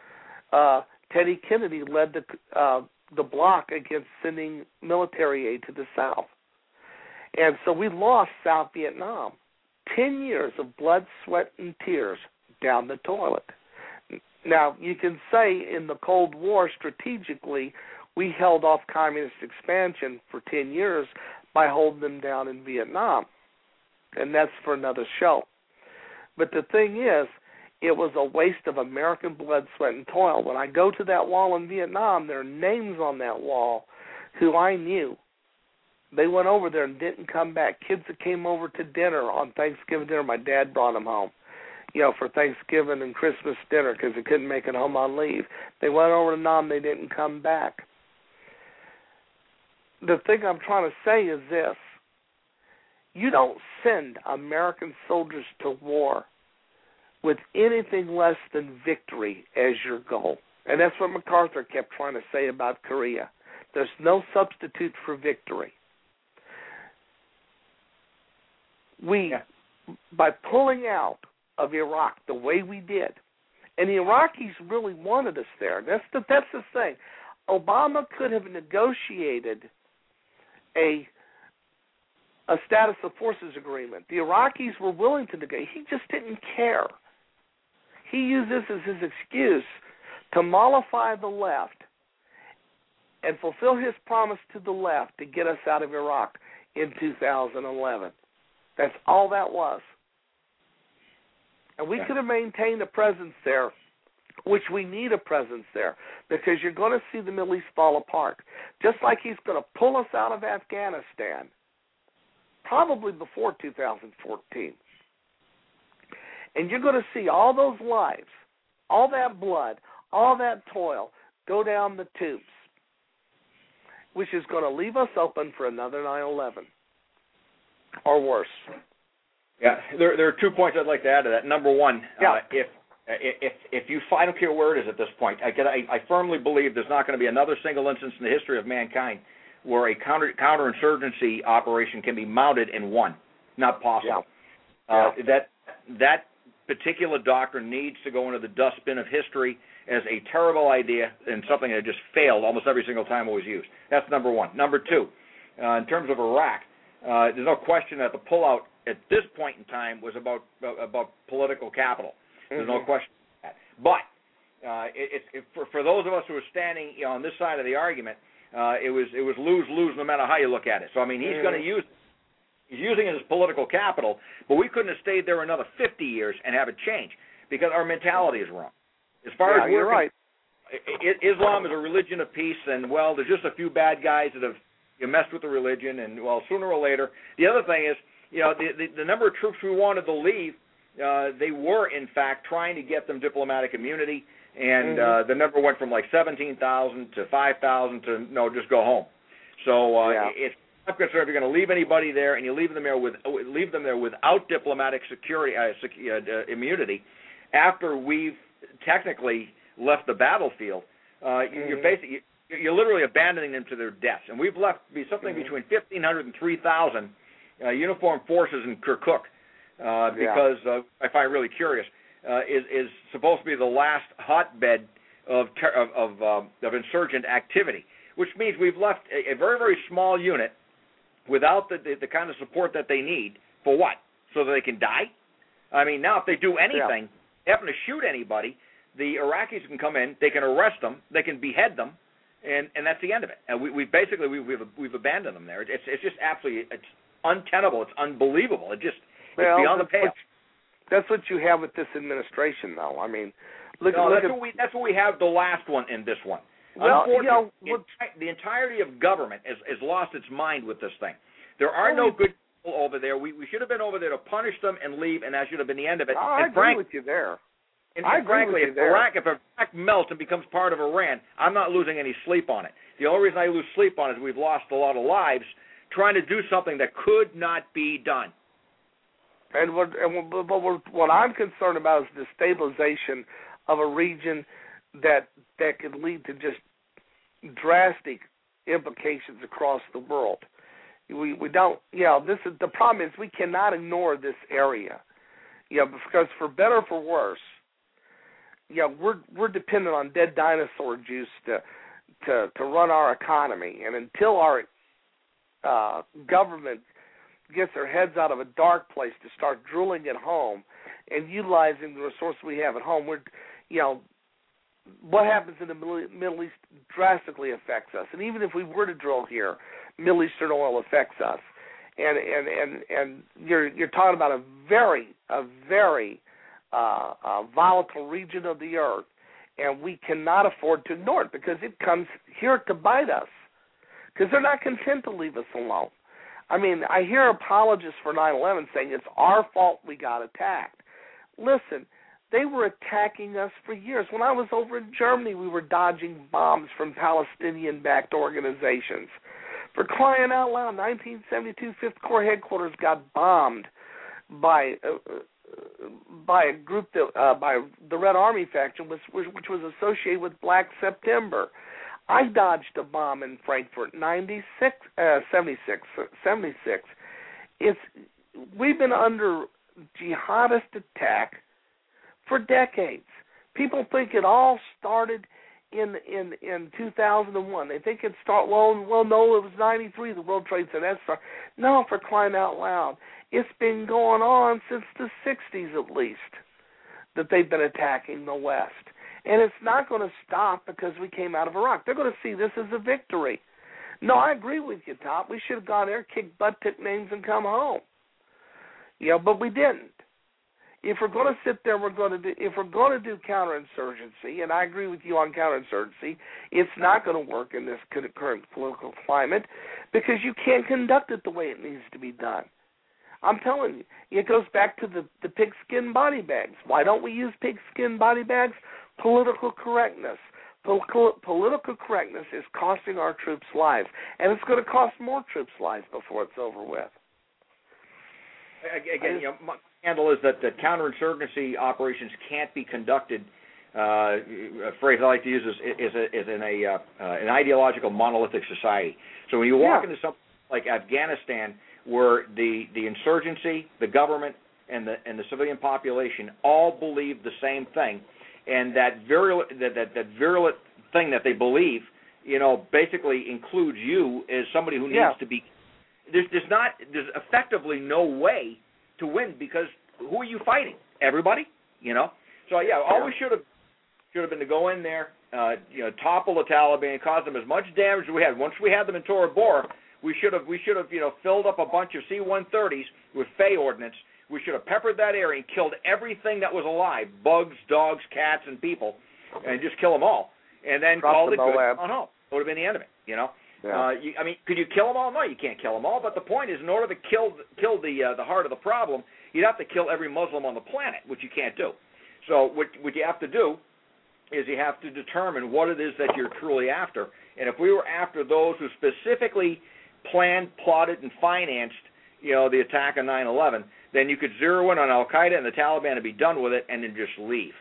Teddy Kennedy led the bloc against sending military aid to the South. And so we lost South Vietnam. 10 years of blood, sweat, and tears down the toilet. Now, you can say in the Cold War, strategically, we held off communist expansion for 10 years by holding them down in Vietnam. And that's for another show. But the thing is, it was a waste of American blood, sweat, and toil. When I go to that wall in Vietnam, there are names on that wall who I knew. They went over there and didn't come back. Kids that came over to dinner on Thanksgiving dinner, my dad brought them home, for Thanksgiving and Christmas dinner because they couldn't make it home on leave. They went over to Nam, they didn't come back. The thing I'm trying to say is this. You don't send American soldiers to war with anything less than victory as your goal. And that's what MacArthur kept trying to say about Korea. There's no substitute for victory. By pulling out of Iraq the way we did, and the Iraqis really wanted us there. That's the thing. Obama could have negotiated a a status of forces agreement. The Iraqis were willing to negotiate. He just didn't care. He used this as his excuse to mollify the left and fulfill his promise to the left to get us out of Iraq in 2011. That's all that was. And we could have maintained a presence there, which we need a presence there, because you're going to see the Middle East fall apart. Just like he's going to pull us out of Afghanistan, probably before 2014. And you're going to see all those lives, all that blood, all that toil go down the tubes, which is going to leave us open for another 9/11 or worse. Yeah, there are 2 points I'd like to add to that. Number one, if you, I don't care where it is at this point, I firmly believe there's not going to be another single instance in the history of mankind where a counterinsurgency operation can be mounted and won. Not possible. That particular doctrine needs to go into the dustbin of history as a terrible idea and something that just failed almost every single time it was used. That's number one. Number two, in terms of Iraq, there's no question that the pullout at this point in time was about political capital. There's no question about that. But for those of us who are standing on this side of the argument, it was lose-lose no matter how you look at it. So, I mean, he's going to use he's using it as political capital, but we couldn't have stayed there another 50 years and have it change because our mentality is wrong. As far as you're right. Islam is a religion of peace, and, well, there's just a few bad guys that have messed with the religion, and, well, sooner or later. The other thing is, the number of troops we wanted to leave, they were, in fact, trying to get them diplomatic immunity, and the number went from like 17,000 to 5,000 to, no, just go home. So it's I'm concerned if you're going to leave anybody there and you leave them there without diplomatic security immunity, after we've technically left the battlefield, you're literally abandoning them to their deaths. And we've left something between 1,500 and 3,000 uniformed forces in Kirkuk, because I find really curious, is supposed to be the last hotbed of insurgent activity, which means we've left a very, very small unit without the kind of support that they need. For what? So that they can die? I mean, now if they do anything, happen to shoot anybody, the Iraqis can come in, they can arrest them, they can behead them, and that's the end of it. And we've abandoned them there. It's just absolutely, it's untenable. It's unbelievable. It's beyond the pale. That's what you have with this administration, though. I mean, that's what we have the last one in this one. Well, unfortunately, the entirety of government has lost its mind with this thing. There are no good people over there. We should have been over there to punish them and leave, and that should have been the end of it. I agree with you there. And frankly, if Iraq melts and becomes part of Iran, I'm not losing any sleep on it. The only reason I lose sleep on it is we've lost a lot of lives trying to do something that could not be done. And what I'm concerned about is the stabilization of a region that could lead to just drastic implications across the world. We don't, this is the problem is we cannot ignore this area, because for better or for worse, we're dependent on dead dinosaur juice to run our economy, and until our government gets their heads out of a dark place to start drilling at home and utilizing the resources we have at home, what happens in the Middle East drastically affects us. And even if we were to drill here, Middle Eastern oil affects us. And you're talking about a very volatile region of the earth, and we cannot afford to ignore it because it comes here to bite us because they're not content to leave us alone. I mean, I hear apologists for 9/11 saying it's our fault we got attacked. Listen, they were attacking us for years. When I was over in Germany, we were dodging bombs from Palestinian-backed organizations. For crying out loud, 1972 5th Corps headquarters got bombed by a group by the Red Army faction, which was associated with Black September. I dodged a bomb in Frankfurt, 76. We've been under jihadist attack for decades. People think it all started in 2001. They think it started. Well, no, it was 93. The World Trade Center started. No, for crying out loud, it's been going on since the 60s at least that they've been attacking the West, and it's not going to stop because we came out of Iraq. They're going to see this as a victory. No, I agree with you, Tom. We should have gone there, kicked butt, took names, and come home. But we didn't. If we're going to sit there, if we're going to do counterinsurgency, and I agree with you on counterinsurgency, it's not going to work in this current political climate because you can't conduct it the way it needs to be done. I'm telling you, it goes back to the pigskin body bags. Why don't we use pigskin body bags? Political correctness. Political correctness is costing our troops lives, and it's going to cost more troops lives before it's over with. Again, my handle is that the counterinsurgency operations can't be conducted. A phrase I like to use is in an ideological monolithic society. So when you walk into something like Afghanistan, where the insurgency, the government, and the civilian population all believe the same thing, and that virulent thing that they believe, basically includes you as somebody who needs to be. There's effectively no way to win because who are you fighting? Everybody, So all we should have been to go in there, topple the Taliban, cause them as much damage as we had. Once we had them in Tora Bora, we should have filled up a bunch of C-130s with Fay ordnance. We should have peppered that area and killed everything that was alive, bugs, dogs, cats, and people, and just kill them all. And then call it good on home. It would have been the end of it, Yeah. Could you kill them all? No, you can't kill them all. But the point is, in order to kill the heart of the problem, you'd have to kill every Muslim on the planet, which you can't do. So what you have to do is you have to determine what it is that you're truly after. And if we were after those who specifically planned, plotted, and financed, the attack on 9/11, then you could zero in on Al-Qaeda and the Taliban and be done with it and then just leave,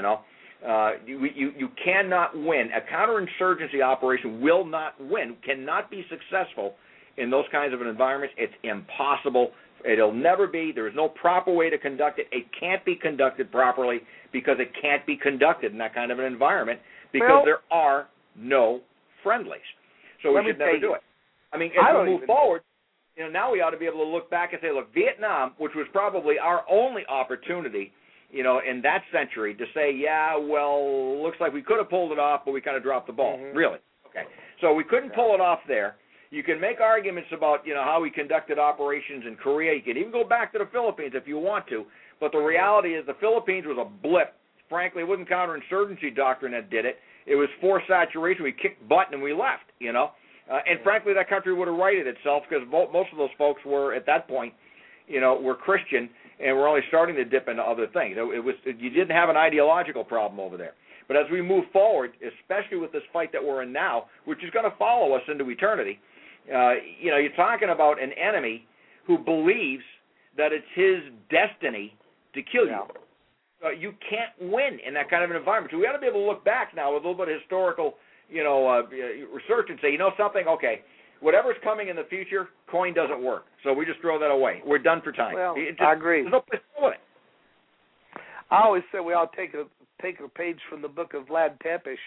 You cannot win. A counterinsurgency operation will not win, cannot be successful in those kinds of environments. It's impossible. It'll never be. There is no proper way to conduct it. It can't be conducted properly because it can't be conducted in that kind of an environment because there are no friendlies. So we should never do it. As we move forward, now we ought to be able to look back and say, look, Vietnam, which was probably our only opportunity, in that century to say, looks like we could have pulled it off, but we kind of dropped the ball. Mm-hmm. Really? Okay. So we couldn't pull it off there. You can make arguments about, how we conducted operations in Korea. You can even go back to the Philippines if you want to. But the reality is the Philippines was a blip. Frankly, it wasn't counterinsurgency doctrine that did it. It was forced saturation. We kicked butt and we left, And frankly, that country would have righted itself because most of those folks were, at that point, were Christian and we're only starting to dip into other things. You didn't have an ideological problem over there. But as we move forward, especially with this fight that we're in now, which is going to follow us into eternity, you're talking about an enemy who believes that it's his destiny to kill you. You can't win in that kind of an environment. So we ought to be able to look back now with a little bit of historical, research and say, something, okay, whatever's coming in the future, coin doesn't work. So we just throw that away. We're done for time. Well, I agree. There's no place to put it. I always say we ought to take a page from the book of Vlad Tepes.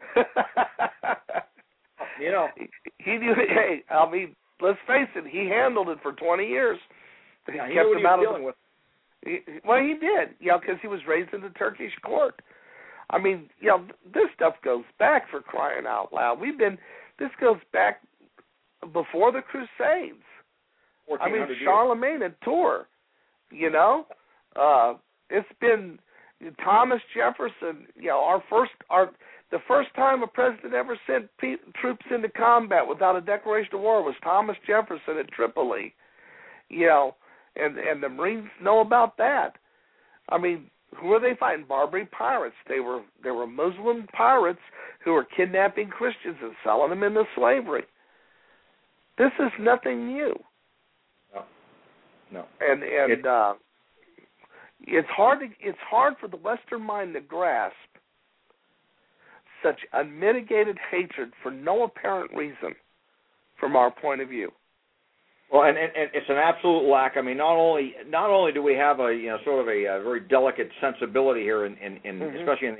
He knew. Hey, let's face it. He handled it for 20 years. He kept him out of dealing with. Well, he did. Because he was raised in the Turkish court. This stuff goes back, for crying out loud. This goes back before the Crusades. Charlemagne and Tours. It's been Thomas Jefferson. The first time a president ever sent troops into combat without a declaration of war was Thomas Jefferson at Tripoli. And the Marines know about that. Who are they fighting? Barbary pirates. They were Muslim pirates who were kidnapping Christians and selling them into slavery. This is nothing new. No. And it's hard for the Western mind to grasp such unmitigated hatred for no apparent reason from our point of view. Well, and it's an absolute lack. Not only do we have a sort of a very delicate sensibility here in especially in the United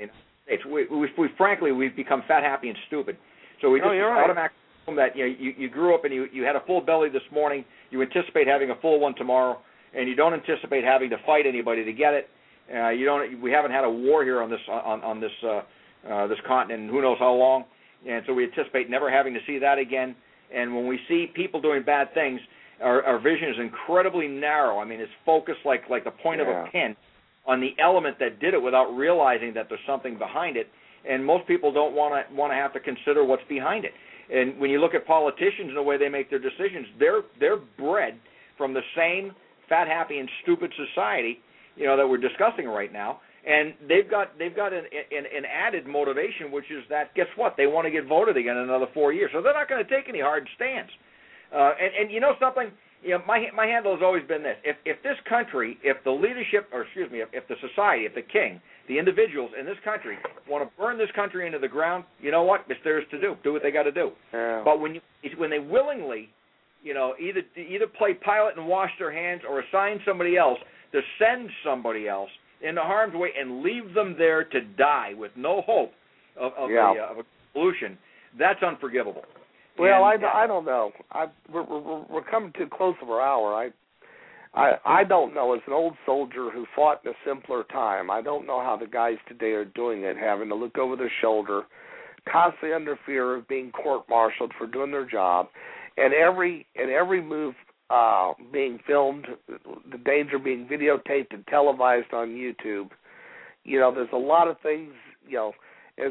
States. We've become fat, happy, and stupid. So we just automatically assume that you grew up and you had a full belly this morning. You anticipate having a full one tomorrow, and you don't anticipate having to fight anybody to get it. We haven't had a war here on this continent in who knows how long, and so we anticipate never having to see that again. And when we see people doing bad things, our vision is incredibly narrow. I mean, it's focused like the point of a pin on the element that did it without realizing that there's something behind it. And most people don't want to have to consider what's behind it. And when you look at politicians and the way they make their decisions, they're bred from the same fat, happy, and stupid society, that we're discussing right now. And they've got an added motivation, which is that, guess what? They want to get voted again in another 4 years. So they're not going to take any hard stands. And you know something? My handle has always been this. If this country, if the leadership, if the society, if the king, the individuals in this country want to burn this country into the ground, you know what? It's theirs to do. Do what they got to do. Yeah. But when they willingly, either play pilot and wash their hands or assign somebody else to send somebody else into harm's way and leave them there to die with no hope of a solution, that's unforgivable. Well, I don't know. We're coming too close of our hour. I don't know. As an old soldier who fought in a simpler time, I don't know how the guys today are doing it, having to look over their shoulder, constantly under fear of being court-martialed for doing their job, and every move being filmed, the danger being videotaped and televised on YouTube. There's a lot of things, it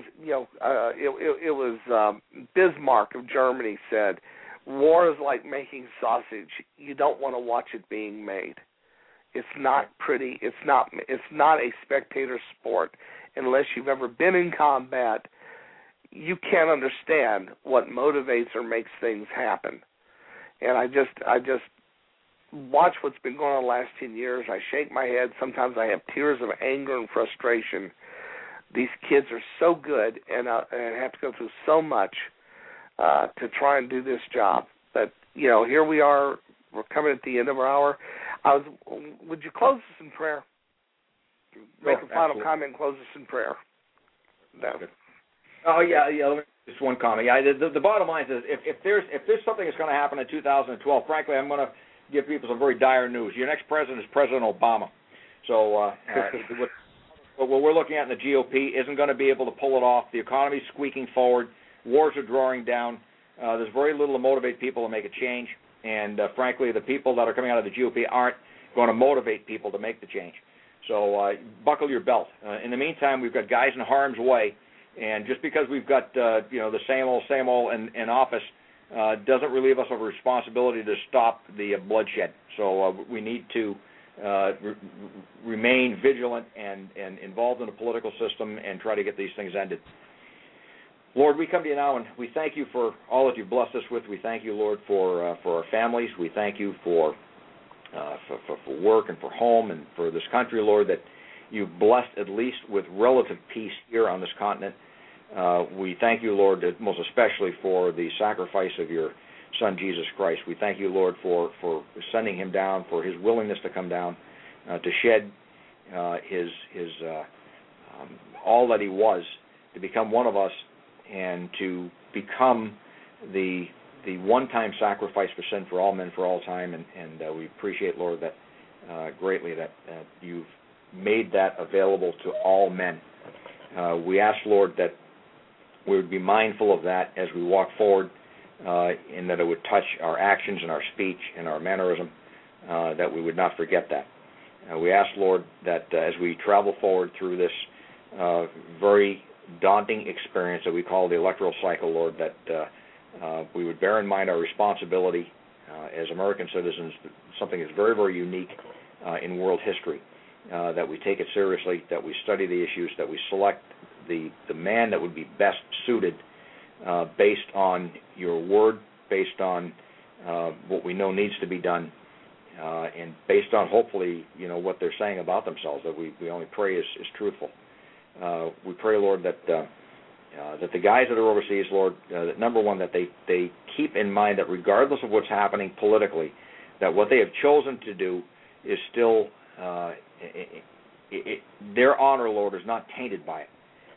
was Bismarck of Germany said, war is like making sausage. You don't want to watch it being made. It's not pretty. It's not a spectator sport. Unless you've ever been in combat, you can't understand what motivates or makes things happen. And I just watch what's been going on the last 10 years. I shake my head. Sometimes I have tears of anger and frustration. These kids are so good and have to go through so much to try and do this job. But, here we are. We're coming at the end of our hour. Would you close us in prayer? Make a final comment and close us in prayer. No. Oh, yeah. Just one comment. Yeah, the bottom line is if there's something that's going to happen in 2012, frankly, I'm going to give people some very dire news. Your next president is President Obama. So what we're looking at in the GOP isn't going to be able to pull it off. The economy's squeaking forward. Wars are drawing down. There's very little to motivate people to make a change. And, frankly, the people that are coming out of the GOP aren't going to motivate people to make the change. So buckle your belt. In the meantime, we've got guys in harm's way. And just because we've got, the same old in office doesn't relieve us of a responsibility to stop the bloodshed. So we need to remain vigilant and involved in the political system and try to get these things ended. Lord, we come to you now, and we thank you for all that you've blessed us with. We thank you, Lord, for our families. We thank you for work and for home and for this country, Lord, that you've blessed at least with relative peace here on this continent. We thank you, Lord, most especially for the sacrifice of your Son, Jesus Christ. We thank you, Lord, for sending him down, for his willingness to come down, to shed his all that he was, to become one of us, and to become the one-time sacrifice for sin for all men for all time. And we appreciate, Lord, that greatly that you've made that available to all men. We ask, Lord, that we would be mindful of that as we walk forward, and that it would touch our actions and our speech and our mannerism, that we would not forget that. We ask, Lord, that as we travel forward through this very daunting experience that we call the electoral cycle, Lord, that we would bear in mind our responsibility as American citizens, something that's very, very unique in world history, that we take it seriously, that we study the issues, that we select the man that would be best suited based on your word, based on what we know needs to be done, and based on hopefully what they're saying about themselves, that we only pray is truthful. We pray, Lord, that the guys that are overseas, Lord, that number one, that they keep in mind that regardless of what's happening politically, that what they have chosen to do is still their honor, Lord, is not tainted by it.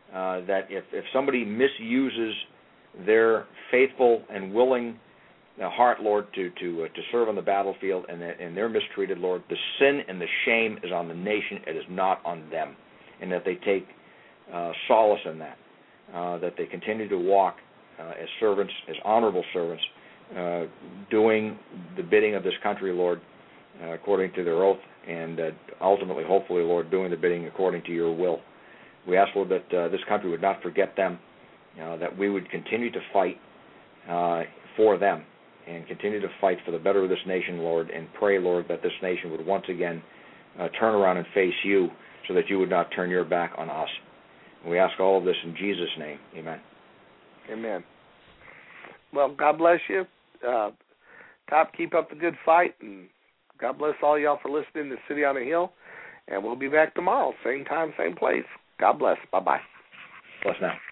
that if somebody misuses their faithful and willing heart, Lord, to serve on the battlefield, and they're mistreated, Lord, the sin and the shame is on the nation. It is not on them, and that they take solace in that, that they continue to walk as servants, as honorable servants, doing the bidding of this country, Lord, according to their oath, and ultimately, hopefully, Lord, doing the bidding according to your will. We ask, Lord, that this country would not forget them, that we would continue to fight for them and continue to fight for the better of this nation, Lord, and pray, Lord, that this nation would once again turn around and face you so that you would not turn your back on us. And we ask all of this in Jesus' name. Amen. Amen. Well, God bless you. Top, keep up the good fight, and God bless all y'all for listening to City on a Hill. And we'll be back tomorrow, same time, same place. God bless. Bye-bye. Bless now.